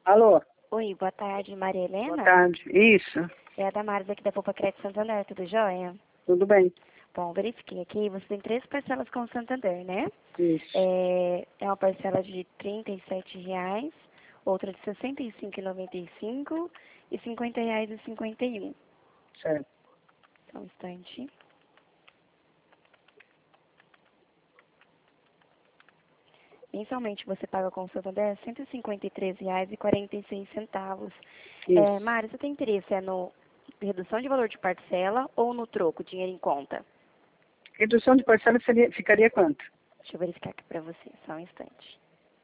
Alô, Oi, boa tarde, Maria Helena. boa tarde. Isso, É a Damares aqui da Poupa Crédito Santander, tudo jóia? tudo bem. Bom, verifiquei aqui, você tem 3 parcelas com o Santander, né? Isso, É uma parcela de R$ 37, outra de R$ 65,95 e R$ 50,51. certo. Só um instante. Mensalmente você paga com o Santander R$ 153,46. Isso. Mário, você tem interesse no redução de valor de parcela ou no troco, dinheiro em conta? Redução de parcela ficaria quanto? Deixa eu verificar aqui para você, só um instante.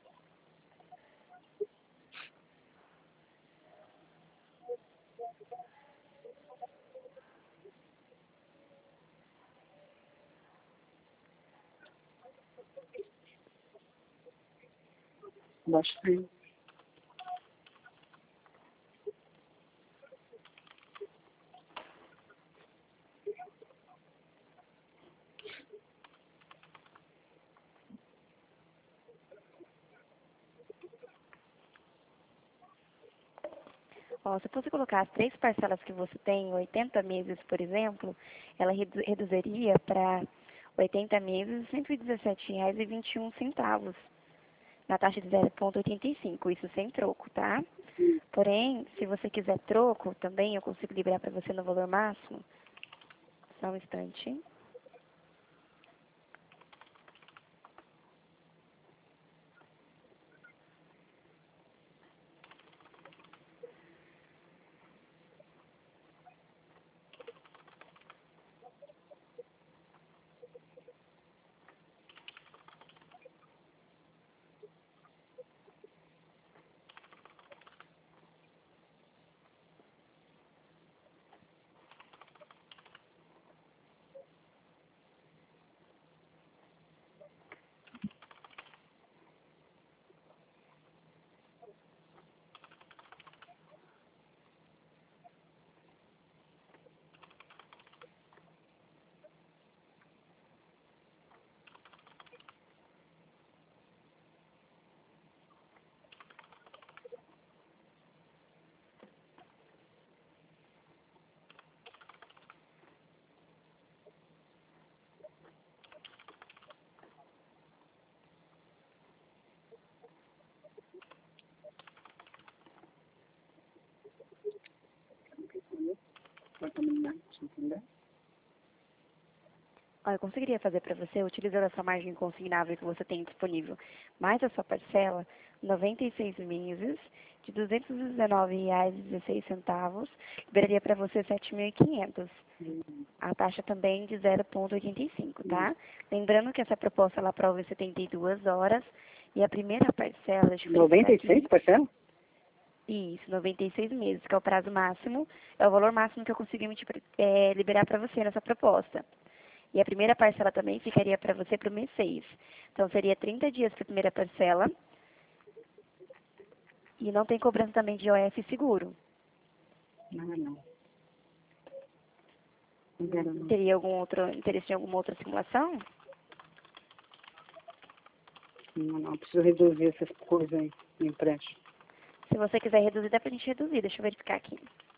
Bastante. Ó, se você colocar as 3 parcelas que você tem, em 80 meses, por exemplo, ela reduziria para 80 meses R$ 117,21, na taxa de 0,85, isso sem troco, tá? Porém, se você quiser troco, também eu consigo liberar para você no valor máximo. Só um instante. Entendeu? Ó, eu conseguiria fazer para você, utilizando essa margem consignável que você tem disponível, mais a sua parcela, 96 meses, de R$ 219,16, liberaria para você 7.500. A taxa também de 0,85, tá? Lembrando que essa proposta ela prova em 72 horas e a primeira parcela, deixa eu verificar 96 aqui, parcela? isso, 96 meses, que é o prazo máximo, é o valor máximo que eu consegui liberar para você nessa proposta. E a primeira parcela também ficaria para você para o mês 6. Então, seria 30 dias para a primeira parcela. E não tem cobrança também de IOF seguro. Não, não. Não quero, não. Teria algum outro interesse em alguma outra simulação? Não, não. Preciso reduzir essas coisas aí, no empréstimo. Se você quiser reduzir, dá para a gente reduzir. Deixa eu verificar aqui.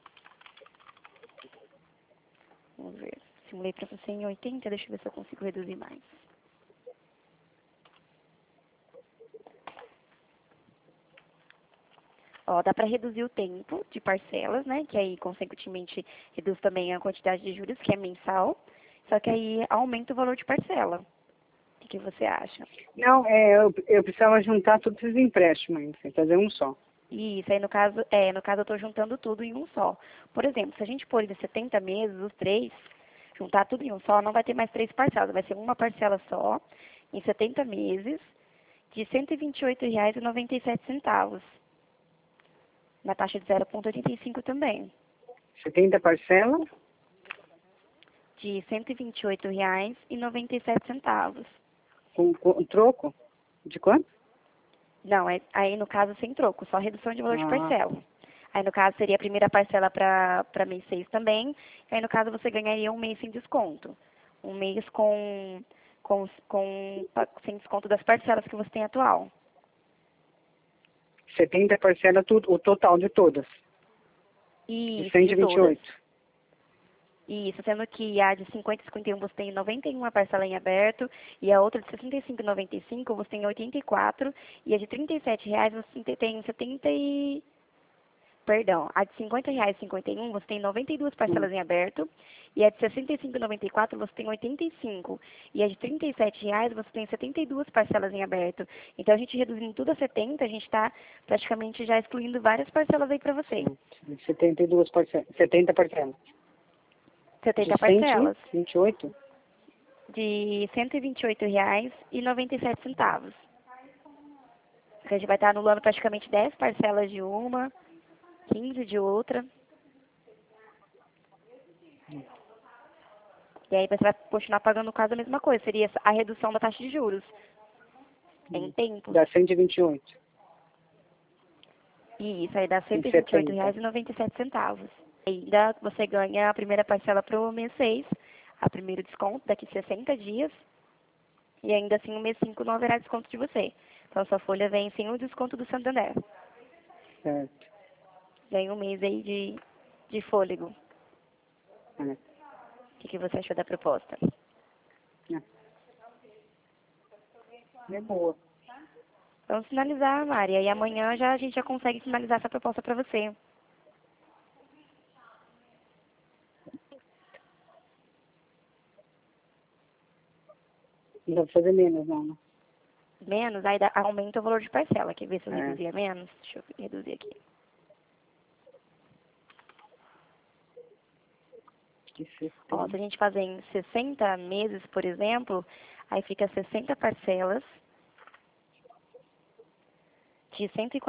Vamos ver. Simulei para você em 80, deixa eu ver se eu consigo reduzir mais. Ó, dá para reduzir o tempo de parcelas, né? Que aí, consequentemente, reduz também a quantidade de juros, que é mensal. Só que aí aumenta o valor de parcela. O que você acha? Não, eu precisava juntar todos esses empréstimos aí, sem fazer um só. Isso, aí no caso eu estou juntando tudo em um só. Por exemplo, se a gente pôr em 70 meses, os 3, juntar tudo em um só, não vai ter mais 3 parcelas, vai ser uma parcela só, em 70 meses, de R$ 128,97, na taxa de 0,85 também. 70 parcelas? De R$ 128,97. Com troco? De quanto? Não, aí no caso sem troco, só redução de valor de Ah, parcela. Aí no caso seria a primeira parcela para mês 6 também. Aí no caso você ganharia um mês sem desconto. Um mês sem desconto das parcelas que você tem atual. 70 parcela tudo, o total de todas. De Isso, de 128. todas. Isso, sendo que a de 50 e 51 você tem 91 parcela em aberto, e a outra de 65 e 95 você tem 84, e a de 37 reais você tem 70 e... Perdão, a de 50 reais e 51 você tem 92 parcelas em aberto, e a de 65 e 94 você tem 85, e a de 37 reais você tem 72 parcelas em aberto. Então a gente reduzindo tudo a 70, a gente está praticamente já excluindo várias parcelas aí para você. 72 parcelas. 70 parcelas. 70 De parcelas. 128? De R$ 128,97. A gente vai estar anulando praticamente 10 parcelas de uma, 15 de outra. E aí você vai continuar pagando quase a mesma coisa. Seria a redução da taxa de juros em tempos. Dá 128. E isso aí dá R$ Em 70. 128,97. Ainda você ganha a primeira parcela para o mês 6, a primeiro desconto daqui a 60 dias. E ainda assim, o mês 5 não haverá desconto de você. Então, a sua folha vem sem o desconto do Santander. Certo. Ganha um mês aí de fôlego. É. O que você achou da proposta? É boa. Vamos finalizar, Maria. E amanhã a gente já consegue finalizar essa proposta para você. Não dá pra fazer menos, não, né? Menos, aí aumenta o valor de parcela. Quer ver se eu É. reduzia menos? Deixa eu reduzir aqui. Que se Ó, se a gente fazer em 60 meses, por exemplo, aí fica 60 parcelas de R$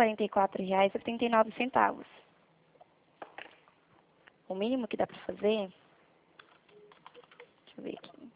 144,79. O mínimo que dá para fazer, deixa eu ver aqui.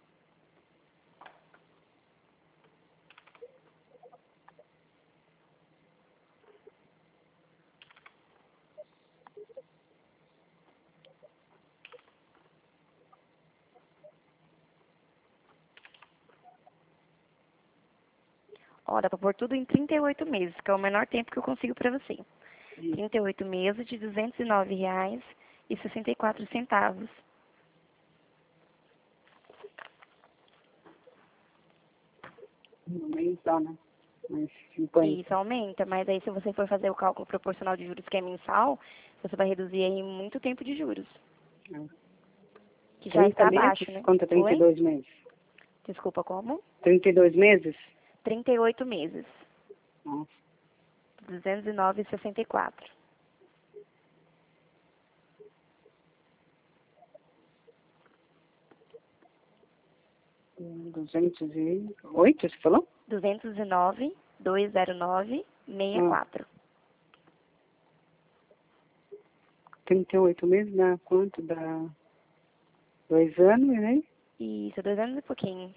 Ó, dá para pôr tudo em 38 meses, que é o menor tempo que eu consigo para você. 38 meses de R$ 209,64. Mensal, né? Mas 50. Isso aumenta, mas aí se você for fazer o cálculo proporcional de juros que é mensal, você vai reduzir aí muito tempo de juros, É. que já 30 está meses? abaixo, né? Quanto é Oi? 32 meses? Desculpa, como? 32 meses? 38 meses, Nossa. 209,64. 208, você falou? 209,209,64. 38 meses dá quanto? Dá 2 anos, né? Isso, 2 anos e pouquinho.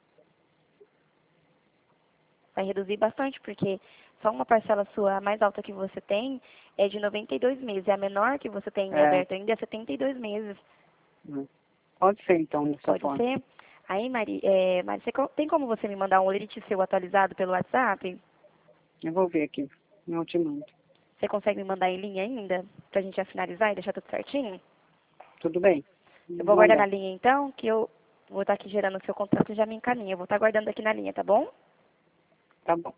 Vai reduzir bastante, porque só uma parcela sua, a mais alta que você tem, é de 92 meses. E a menor que você tem em É. aberto ainda é 72 meses. Pode ser, então, dessa Pode forma. ser? Aí, Mari, tem como você me mandar um limite seu atualizado pelo WhatsApp? Eu vou ver aqui. Eu te mando. Você consegue me mandar em linha ainda? Pra gente já finalizar e deixar tudo certinho? Tudo bem? Eu Vou vou guardar na mandar. linha então, que eu vou estar aqui gerando o seu contrato e já me encaminha. Eu vou estar guardando aqui na linha, tá bom? Tá bom.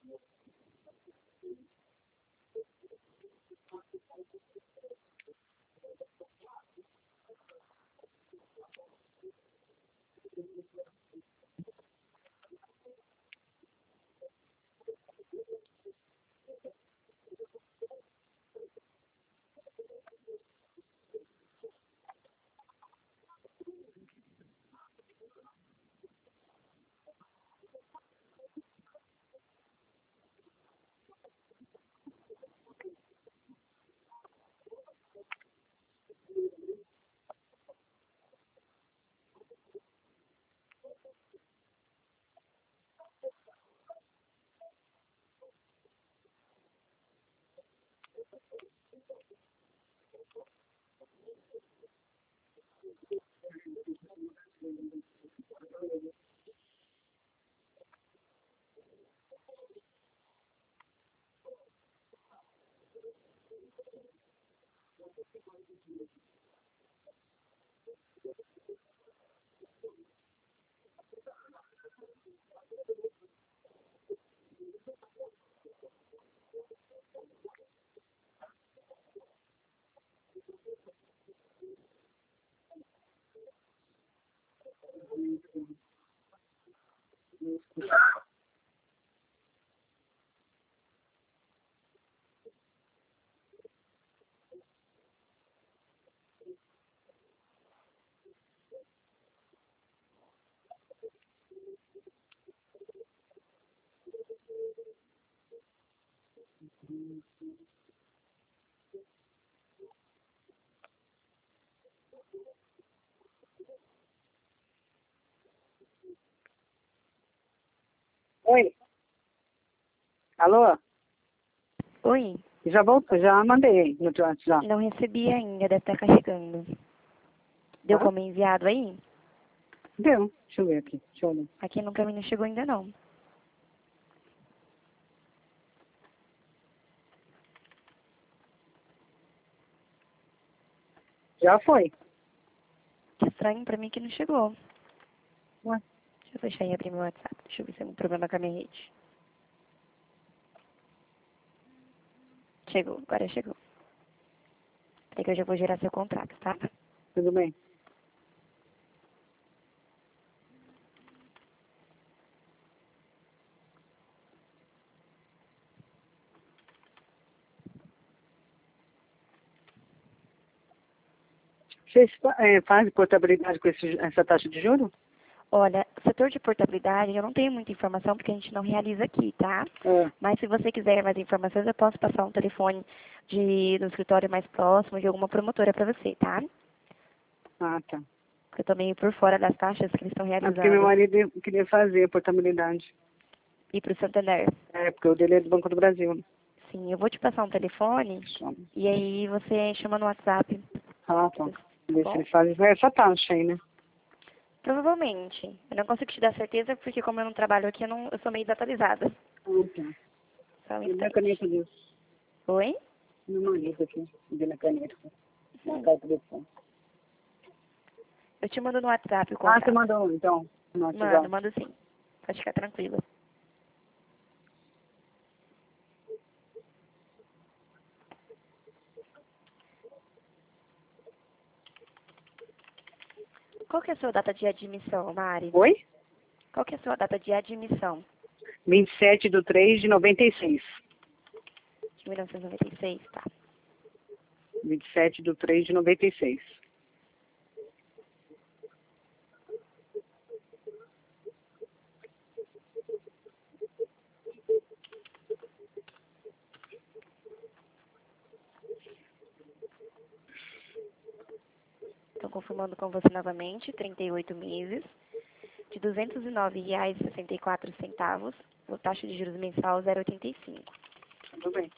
Oi. Alô? Oi, Já voltou, já mandei no teu WhatsApp. não recebi ainda, deve estar carregando. Deu Tá? como enviado aí? Deu. Deixa eu ver aqui. Deixa eu ver. Aqui no caminho não chegou ainda não. Já foi. Que estranho pra mim que não chegou. Ué. Deixa eu fechar e abrir meu WhatsApp. Deixa eu ver se tem um problema com a minha rede. Chegou, agora chegou. Peraí que eu já vou gerar seu contrato, tá? Tudo bem. Vocês fazem portabilidade com essa taxa de juros? Olha, setor de portabilidade, eu não tenho muita informação porque a gente não realiza aqui, tá? É. Mas se você quiser mais informações, eu posso passar um telefone do escritório mais próximo de alguma promotora para você, tá? Ah, tá. Porque eu tô meio por fora das taxas que eles estão É porque meu realizando. marido queria fazer a portabilidade. E para o Santander. É, porque o dele é do Banco do Brasil, né? Sim, eu vou te passar um telefone e aí você chama no WhatsApp, Ah, tá. tá Ver se bom? ele faz essa taxa aí, né? Provavelmente. Eu não consigo te dar certeza porque como eu não trabalho aqui, eu sou meio desatualizada. Ah, tá. Só um E minha instante. caneta disso. Oi? Meu marido aqui, dele a caneta. Na casa do telefone. Eu te mando no WhatsApp o Ah, você contrato. mandou, então, no Mando, WhatsApp. mando sim. Pode ficar tranquila. Qual que é a sua data de admissão, Mari? Oi? Qual que é a sua data de admissão? 27/3/96. De 1996, tá? 27/3/96. Estou confirmando com você novamente, 38 meses, de R$ 209,64, o taxa de juros mensal 0,85. Tudo bem.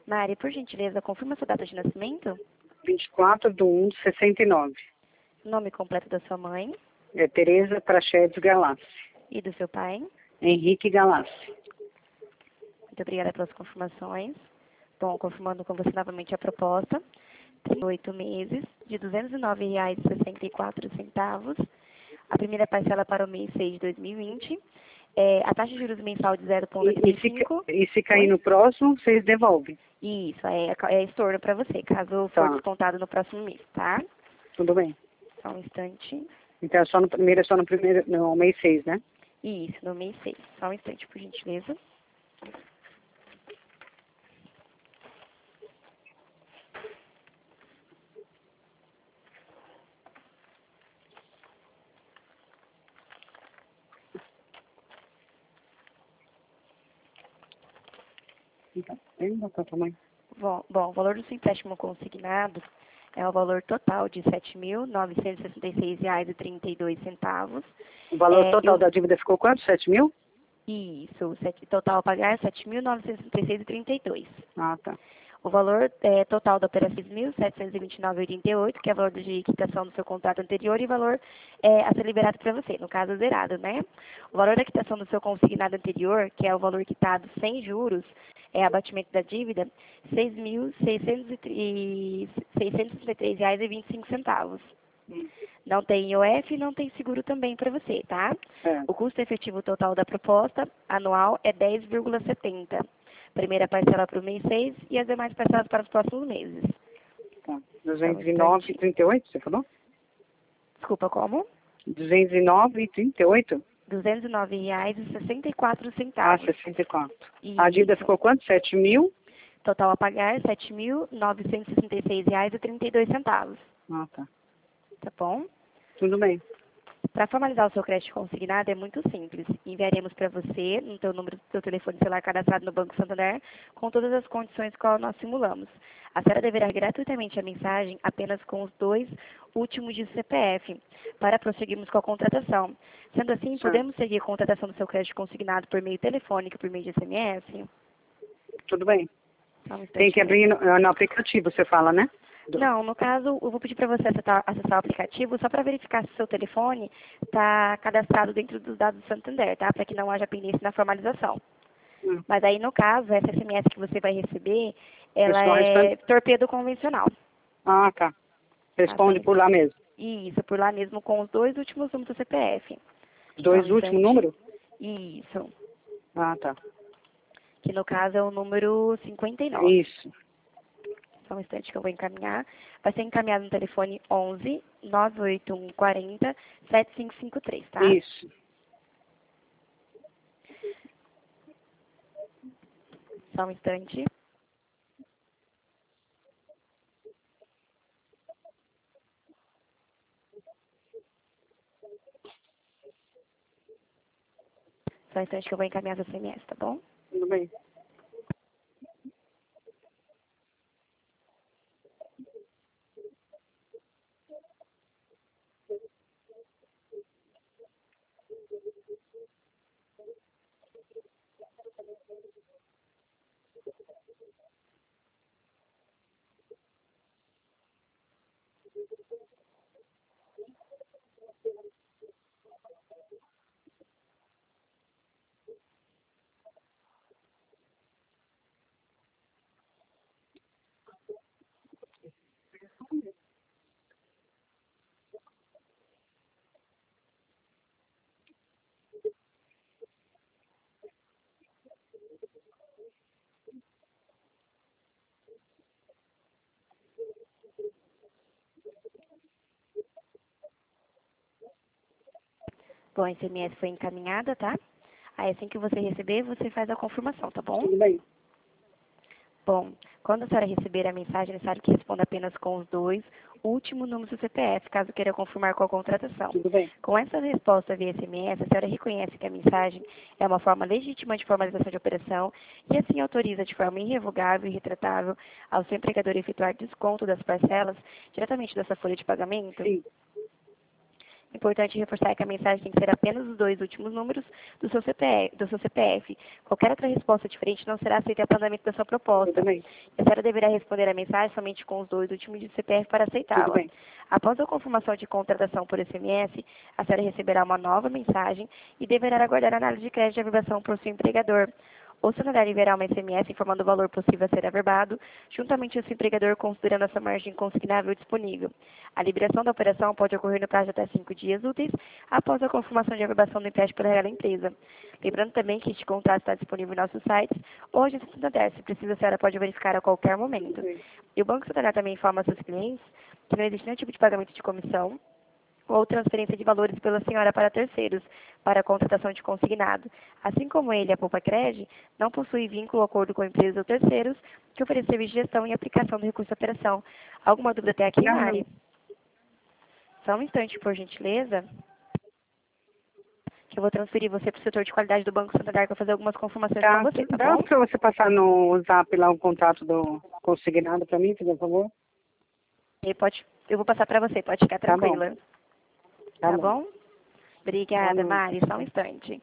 Mari, por gentileza, confirma sua data de nascimento, 24/1/69. nome completo da sua mãe É Tereza Prachedes Galassi. e do seu pai. Henrique Galassi. Muito obrigada pelas confirmações. Bom, confirmando com você novamente a proposta. 38 meses, de R$ 209,64. A primeira parcela para o mês 6 de 2020. A taxa de juros mensal de E 0,95. se cair no próximo, vocês devolvem. Isso, é estorno para você, caso for Tá. descontado no próximo mês, tá? Tudo bem. Só um instante. Então é só no primeiro, no mês 6, né? Isso, no mês 6. Só um instante, por gentileza. Então, vem botar tua mãe. Bom, o valor do seu empréstimo consignado é o valor total de R$ 7.966,32. O valor É, total eu- da dívida ficou quanto? 7 mil? Isso, o total a pagar é R$ 7.966,32. Ah, tá. O valor total da operação é R$ 1.729,88, que é o valor de quitação do seu contrato anterior, e o valor a ser liberado para você, no caso zerado, né? O valor da quitação do seu consignado anterior, que é o valor quitado sem juros, abatimento da dívida, R$ 6.663,25. Não tem IOF e não tem seguro também para você, tá? É. O custo efetivo total da proposta anual é 10,70. Primeira parcela para o mês 6 e as demais parcelas para os próximos meses. Tá. 209,38, você falou? Desculpa, como? 209,38? R$ 209,64. Ah, 64. Isso. A dívida ficou quanto? 7 mil? Total a pagar R$ 7.966,32. Ah, tá. Tá bom? Tudo bem. Para formalizar o seu crédito consignado é muito simples. Enviaremos para você, no seu número do seu telefone celular cadastrado no Banco Santander, com todas as condições que nós simulamos. A senhora deverá gratuitamente a mensagem apenas com os 2 últimos de CPF, para prosseguirmos com a contratação. Sendo assim, Certo. podemos seguir a contratação do seu crédito consignado por meio telefônico e por meio de SMS? Tudo bem. Só um instante. Tem que abrir no aplicativo, você fala, né? Não, no caso, eu vou pedir para você acessar o aplicativo só para verificar se o seu telefone está cadastrado dentro dos dados do Santander, tá? Para que não haja pendência na formalização. Mas aí, no caso, essa SMS que você vai receber, ela Pessoal, é torpedo convencional. Ah, tá. Responde Tá, por lá mesmo. Isso, por lá mesmo com os 2 últimos números do CPF. Os 2 Só um últimos instante. números? Isso, Ah, tá. que no caso é o número 59. Isso. Só um instante que eu vou encaminhar. Vai ser encaminhado no telefone 11 981 40 7553, tá? Isso. Só um instante. Só um instante que eu vou encaminhar as SMS, tá bom? Tudo bem. Bom, a SMS foi encaminhada, tá? Aí assim que você receber, você faz a confirmação, tá bom? Tudo bem. Bom, quando a senhora receber a mensagem, é necessário que responda apenas com os 2 últimos números do CPF, caso queira confirmar com a contratação. Tudo bem. Com essa resposta via SMS, a senhora reconhece que a mensagem é uma forma legítima de formalização de operação e assim autoriza de forma irrevogável e retratável ao seu empregador efetuar desconto das parcelas diretamente da sua folha de pagamento? Sim. Importante reforçar que a mensagem tem que ser apenas os 2 últimos números do seu CPF. Qualquer outra resposta diferente não será aceita para o andamento da sua proposta. A senhora deverá responder a mensagem somente com os 2 últimos do CPF para aceitá-la. Após a confirmação de contratação por SMS, a senhora receberá uma nova mensagem e deverá aguardar a análise de crédito de averbação por seu empregador. O funcionário enviará uma SMS informando o valor possível a ser averbado, juntamente ao seu empregador considerando a sua margem consignável disponível. A liberação da operação pode ocorrer no prazo de até 5 dias úteis após a confirmação de averbação do empréstimo pela da empresa. Lembrando também que este contrato está disponível em nossos sites ou agência Santander. Se precisa, a senhora pode verificar a qualquer momento. E o Banco Santander também informa aos seus clientes que não existe nenhum tipo de pagamento de comissão ou transferência de valores pela senhora para terceiros, para a contratação de consignado. Assim como ele, a Poupa Cred, não possui vínculo ou acordo com empresas ou terceiros que oferecem serviço de gestão e aplicação do recurso de operação. Alguma dúvida até aqui, Mari? Só um instante, por gentileza, que eu vou transferir você para o setor de qualidade do Banco Santander para fazer algumas confirmações com você, tá Dá bom? para você passar no zap lá o contato do consignado para mim, por favor? Eu vou passar para você, pode ficar tranquila. Tá bom? Obrigada, Mari. Só um instante.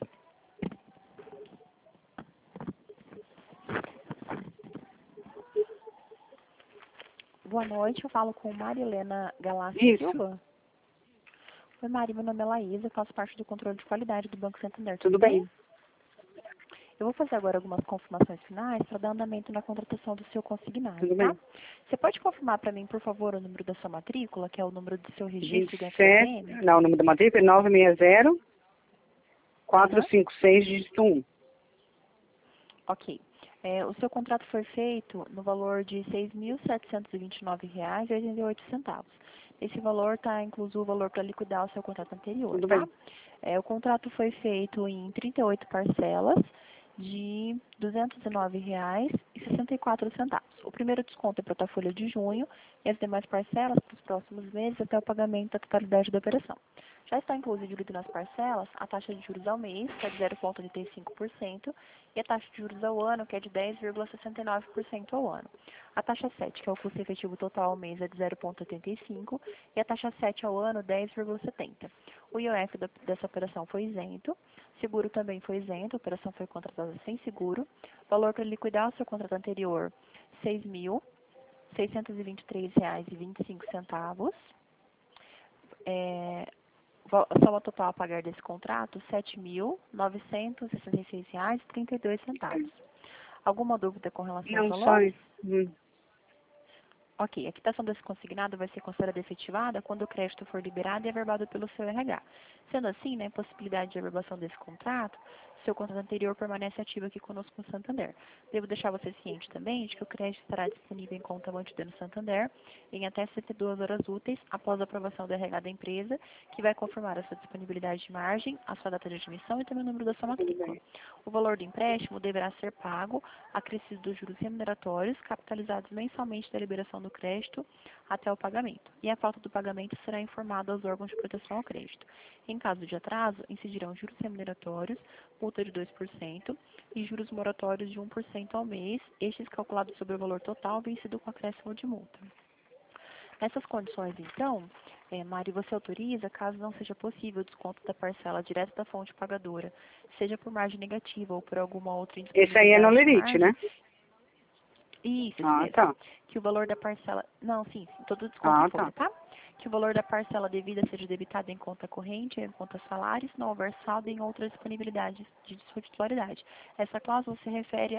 Boa noite, eu falo com Marilena Galassi Silva. Oi, Mari, meu nome é Laísa, eu faço parte do controle de qualidade do Banco Santander. Tudo bem? Eu vou fazer agora algumas confirmações finais para dar andamento na contratação do seu consignado, Tudo tá? bem. Você pode confirmar para mim, por favor, o número da sua matrícula, que é o número do seu registro do 27, FGTS? não, o número da matrícula é 960 456 dígito 1. Ok. O seu contrato foi feito no valor de R$ 6.729,88. Esse valor está incluso o valor para liquidar o seu contrato anterior, Tudo tá? bem. O contrato foi feito em 38 parcelas de R$ 209,64. O primeiro desconto é para a folha de junho e as demais parcelas para os próximos meses até o pagamento da totalidade da operação. Já está incluso dividido nas parcelas a taxa de juros ao mês, que é de 0,85%, e a taxa de juros ao ano, que é de 10,69% ao ano. A taxa 7, que é o custo efetivo total ao mês, é de 0,85%, e a taxa 7 ao ano, 10,70%. O IOF dessa operação foi isento, seguro também foi isento, a operação foi contratada sem seguro, valor para liquidar o seu contrato anterior, R$ 6.623,25. A soma total a pagar desse contrato, R$ 7.966,32. Alguma dúvida com relação aos Não, só valores? isso. Ok, a quitação desse consignado vai ser considerada efetivada quando o crédito for liberado e averbado pelo seu RH. Sendo assim, na possibilidade de averbação desse contrato, seu contrato anterior permanece ativo aqui conosco no Santander. Devo deixar você ciente também de que o crédito estará disponível em conta mantida no Santander em até 72 horas úteis após a aprovação do RH da empresa, que vai confirmar a sua disponibilidade de margem, a sua data de admissão e também o número da sua matrícula. O valor do empréstimo deverá ser pago acrescido dos juros remuneratórios capitalizados mensalmente da liberação do crédito até o pagamento. E a falta do pagamento será informada aos órgãos de proteção ao crédito. Em caso de atraso, incidirão juros remuneratórios, multa de 2% e juros moratórios de 1% ao mês, estes calculados sobre o valor total vencido com acréscimo de multa. Nessas condições, então, Mari, você autoriza, caso não seja possível o desconto da parcela direto da fonte pagadora, seja por margem negativa ou por alguma outra Esse aí é no indisponibilidade de lerite, margem. né? Isso Ah, mesmo. tá. Que o valor da parcela... Não, sim, todo desconto em folha, Tá. tá? Que o valor da parcela devida seja debitado em conta corrente, em conta salários, não houver saldo em outras disponibilidades de sua titularidade. Essa cláusula se refere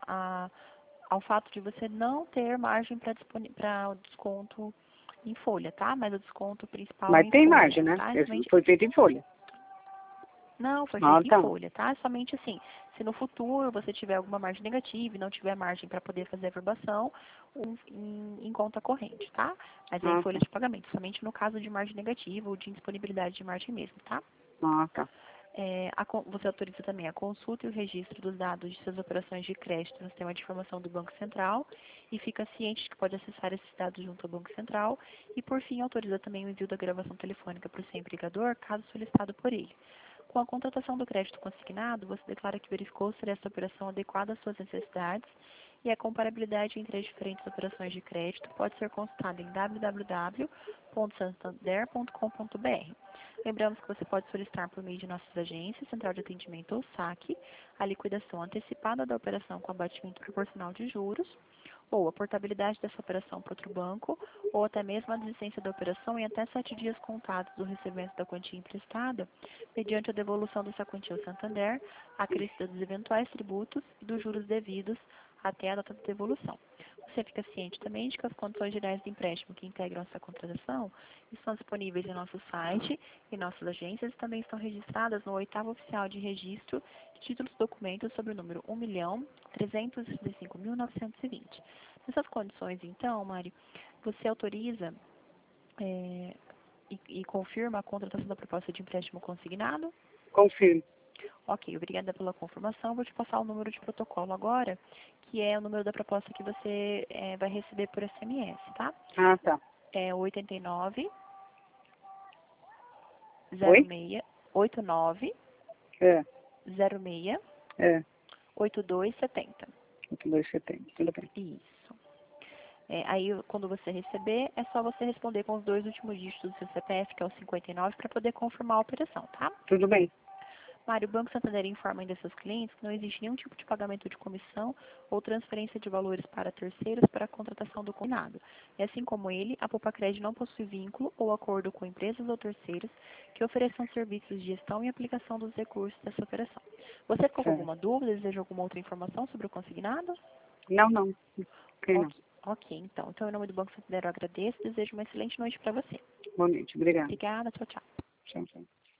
ao fato de você não ter margem para o desconto em folha, tá? Mas o desconto principal é Mas em tem folha, margem, né? tá? Esse foi feito em folha. Não, foi Ah, feito em tá. folha, tá? É somente assim, se no futuro você tiver alguma margem negativa e não tiver margem para poder fazer a averbação, em conta corrente, tá? Mas é em folha de pagamento, somente no caso de margem negativa ou de indisponibilidade de margem mesmo, tá? Ah, tá. Você autoriza também a consulta e o registro dos dados de suas operações de crédito no sistema de informação do Banco Central e fica ciente de que pode acessar esses dados junto ao Banco Central e, por fim, autoriza também o envio da gravação telefônica para o seu empregador, caso solicitado por ele. Com a contratação do crédito consignado, você declara que verificou se essa operação adequada às suas necessidades e a comparabilidade entre as diferentes operações de crédito pode ser consultada em www.santander.com.br. Lembramos que você pode solicitar por meio de nossas agências, Central de Atendimento ou SAC, a liquidação antecipada da operação com abatimento proporcional de juros, ou a portabilidade dessa operação para outro banco, ou até mesmo a desistência da operação em até 7 dias contados do recebimento da quantia emprestada, mediante a devolução dessa quantia ao Santander, acrescida dos eventuais tributos e dos juros devidos até a data de devolução. Você fica ciente também de que as condições gerais de empréstimo que integram essa contratação estão disponíveis em nosso site e nossas agências e também estão registradas no 8º Oficial de Registro de Títulos e Documentos sobre o número 1.365.920. Nessas condições, então, Mário, você autoriza e confirma a contratação da proposta de empréstimo consignado? Confirmo. Ok, obrigada pela confirmação. Vou te passar o número de protocolo agora, que é o número da proposta que você vai receber por SMS, tá? Ah, tá. É 89 Oi? 06 89 É, 06 é. 8270. 8270, tudo bem. Isso. Aí, quando você receber, é só você responder com os 2 últimos dígitos do seu CPF, que é o 59, para poder confirmar a operação, tá? Tudo bem. Mário, o Banco Santander informa ainda seus clientes que não existe nenhum tipo de pagamento de comissão ou transferência de valores para terceiros para a contratação do combinado. E assim como ele, a Poupa-Cred não possui vínculo ou acordo com empresas ou terceiros que ofereçam serviços de gestão e aplicação dos recursos dessa operação. Você ficou com Certo. alguma dúvida? Deseja alguma outra informação sobre o consignado? Não, não. Ok, não. Ok, então. Então, em nome do Banco Santander, eu agradeço e desejo uma excelente noite para você. Boa noite. Obrigada. Obrigada, tchau, tchau. Tchau, tchau.